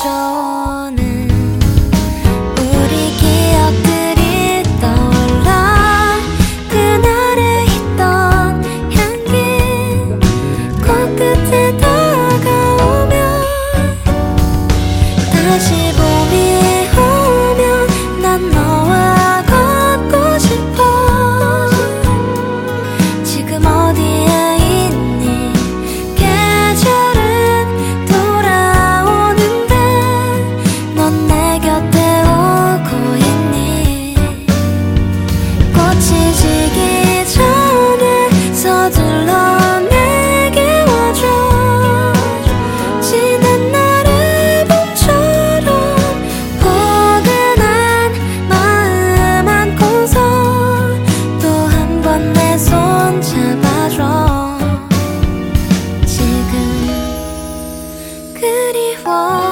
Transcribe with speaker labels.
Speaker 1: 가져오는 우리 기억들이 떠올라. 그날에 있던 향기 코끝에 다가오면 다시 봄이 오면 난 너와 걷고 싶어. 지금 어디에 있니? 계절은 돌아오는데 넌 내 곁에 오고 있니? 꽃이 지기 전에 서둘러 내게 와줘. 지난 날의 봄처럼 포근한 마음 안고서 또 한 번 내 손 잡아줘. 지금 그리워.